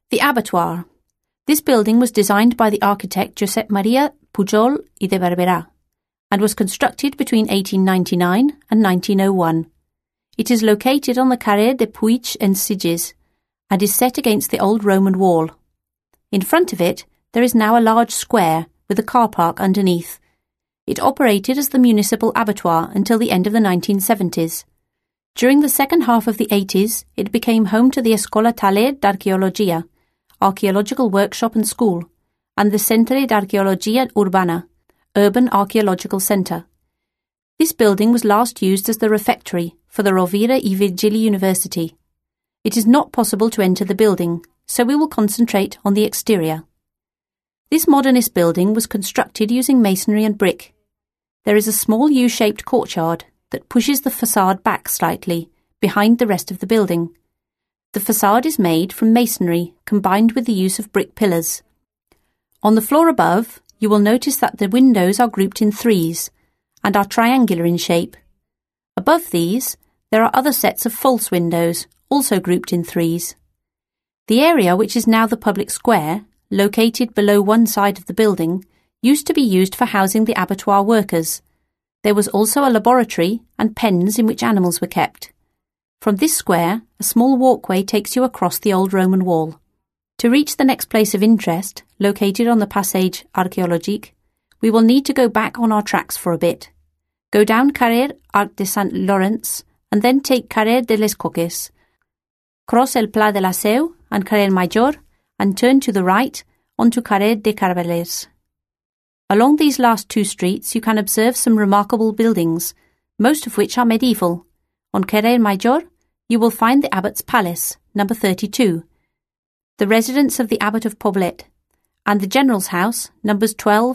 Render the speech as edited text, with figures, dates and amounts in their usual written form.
The abattoir. This building was designed by the architect Josep Maria Pujol i de Barberà and was constructed between 1899 and 1901. It is located on the Carrer de Puig en Sitges and is set against the old Roman wall. In front of it, there is now a large square with a car park underneath. It operated as the municipal abattoir until the end of the 1970s. During the second half of the 80s, it became home to the Escola Taller d'Arqueologia, archaeological workshop and school, and the Centre d'Arqueologia Urbana, urban archaeological centre. This building was last used as the refectory for the Rovira i Virgili University. It is not possible to enter the building, so we will concentrate on the exterior. This modernist building was constructed using masonry and brick. There is a small U-shaped courtyard that pushes the facade back slightly behind the rest of the building. The facade is made from masonry combined with the use of brick pillars. On the floor above, you will notice that the windows are grouped in threes and are triangular in shape. Above these, there are other sets of false windows, also grouped in threes. The area, which is now the public square, located below one side of the building, used to be used for housing the abattoir workers. There was also a laboratory and pens in which animals were kept. From this square, a small walkway takes you across the old Roman wall. To reach the next place of interest, located on the Passage Archéologique, we will need to go back on our tracks for a bit. Go down Carrer Arc de Sant Laurence and then take Carrer de les Coques, cross El Pla de la Seu and Carrer Major and turn to the right onto Carrer de Carbalers. Along these last two streets you can observe some remarkable buildings, most of which are medieval. On Carrer Major, you will find the Abbot's Palace, number 32, the residence of the Abbot of Poblet, and the General's House, numbers 12,